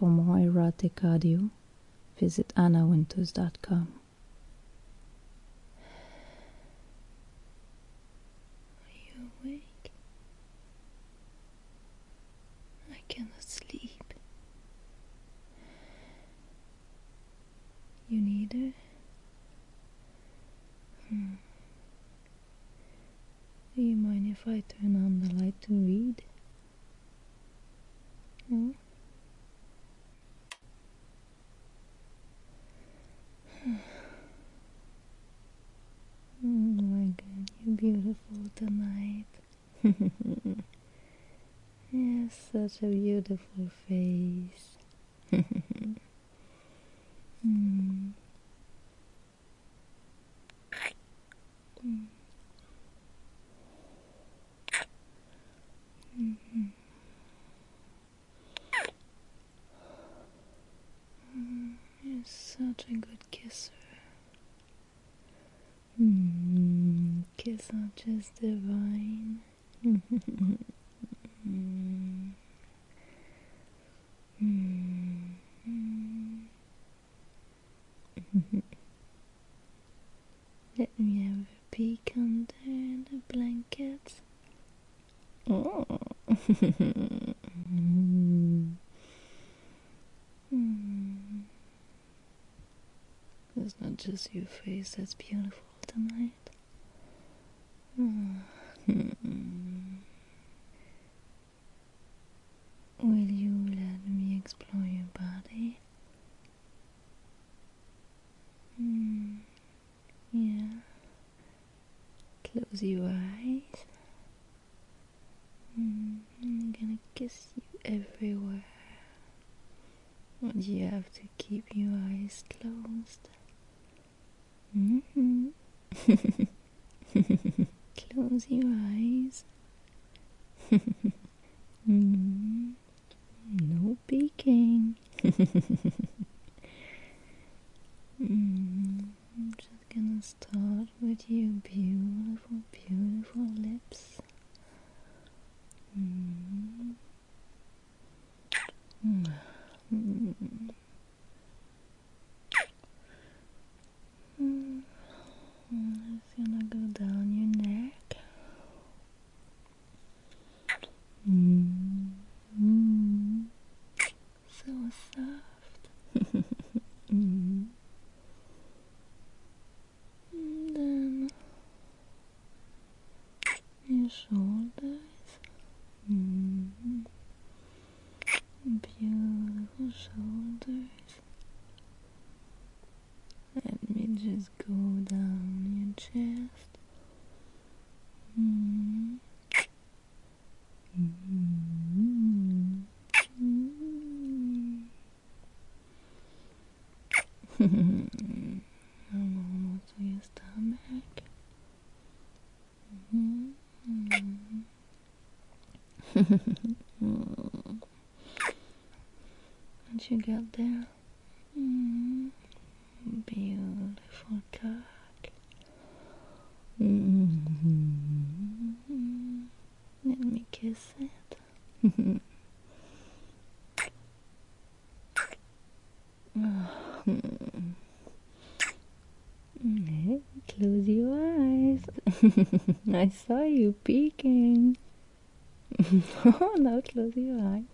For more erotic audio, visit annawinters.com. Are you awake? I cannot sleep. You neither? Do you mind if I turn on the light to read? No? Oh my god, you're beautiful tonight. Yes, such a beautiful face. You're such a good kisser. Kiss are just divine. Let me have a peek under the blankets. Oh. It's not just your face that's beautiful tonight. Will you let me explore your body? Yeah. Close your eyes. I'm gonna kiss you everywhere. But you have to keep your eyes closed. Close your eyes. No peeking. I'm just gonna start with your beautiful, beautiful lips. It's gonna go down your neck. So soft. And then your shoulders. Beautiful shoulders. Let me just go down your chest. Almost to your stomach. What you got there? Beautiful cock. Let me kiss it. Close your eyes. I saw you peeking. Oh, now close your eyes.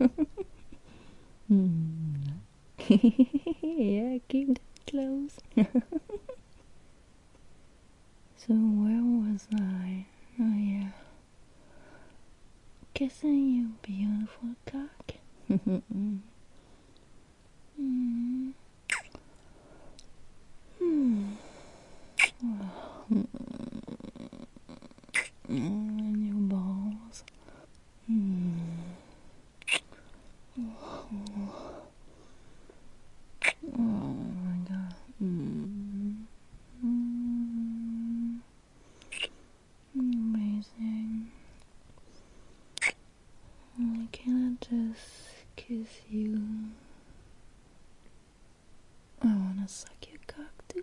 Yeah, keep them closed. So where was I? Oh yeah. Kissing your beautiful cock. And your balls. Oh my god. Amazing. Why can't I just kiss you? I wanna suck your cock too.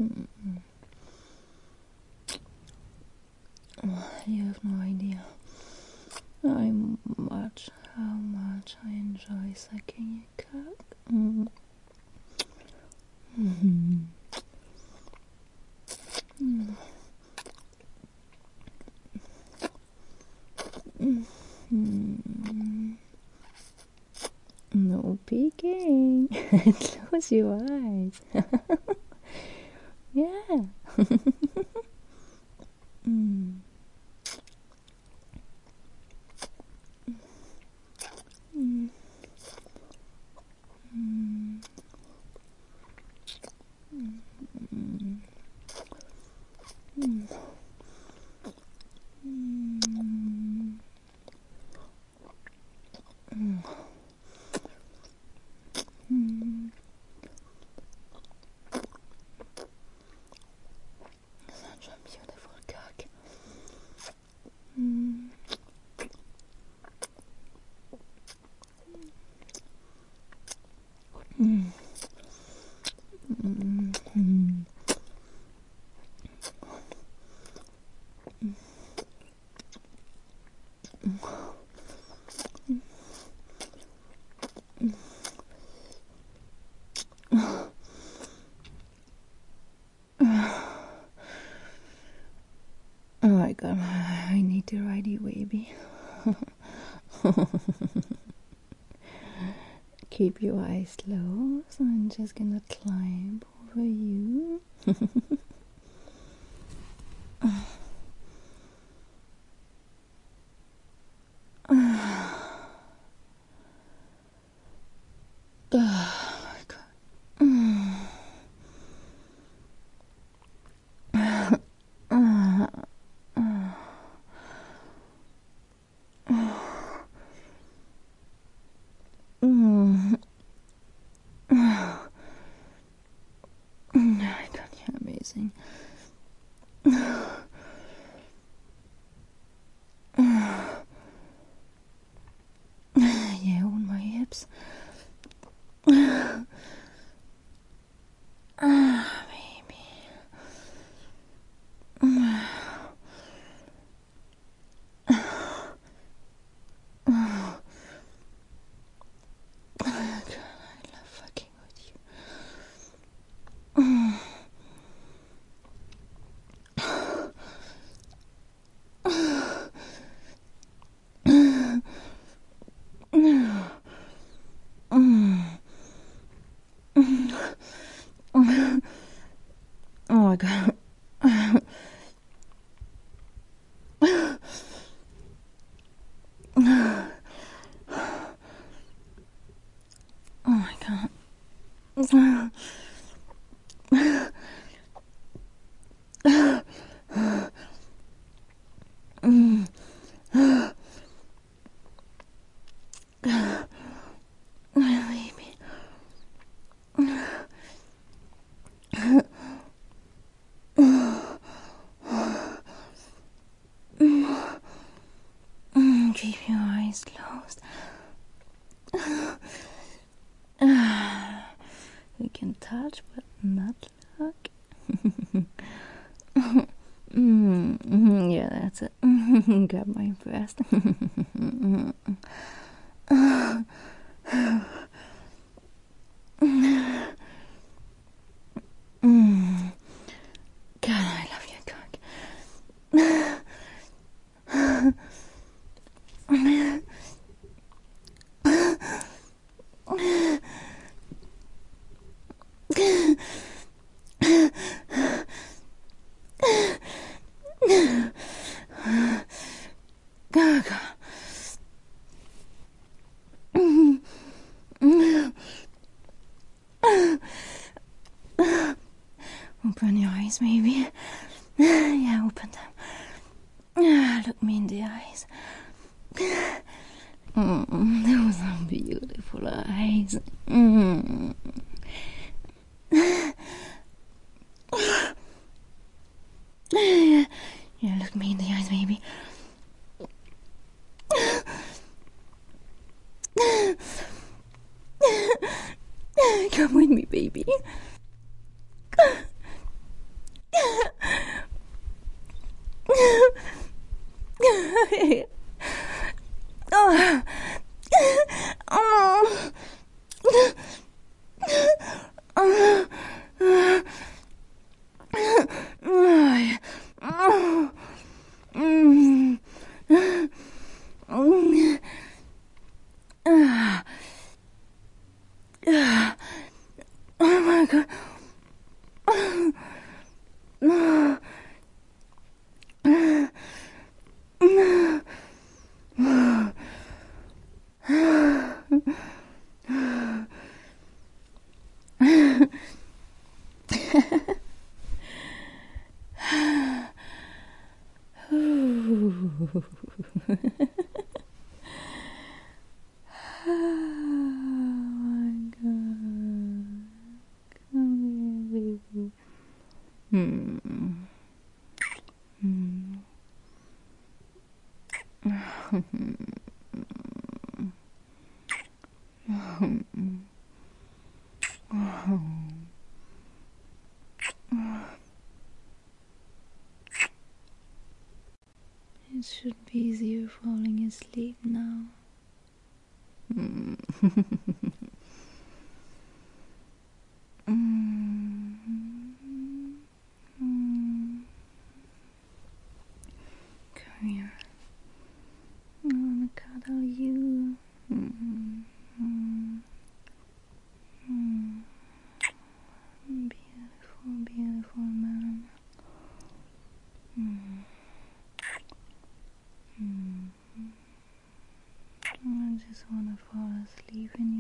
You have no idea how much I enjoy sucking your cock. No peeking. Close your eyes. Yeah. Such a beautiful cock. Oh my god, I need to ride you, baby. Keep your eyes closed. I'm just gonna climb over you. Oh my god. My god, you're amazing. Yeah, on my hips. Baby. God, I love fucking with you. Oh my god. Oh my god. Baby. Keep your eyes closed. We can touch but not look. Yeah, that's it. Grab my breast. God, I love your cock. Open your eyes, maybe. Yeah, open them. Look me in the eyes. Those are beautiful eyes. Yeah, look me in the eyes, baby. Come with me, baby. Oh. Oh. Oh my God. It should be easier falling asleep now. Come here. I wanna cuddle you. Beautiful, beautiful man. I just wanna fall asleep in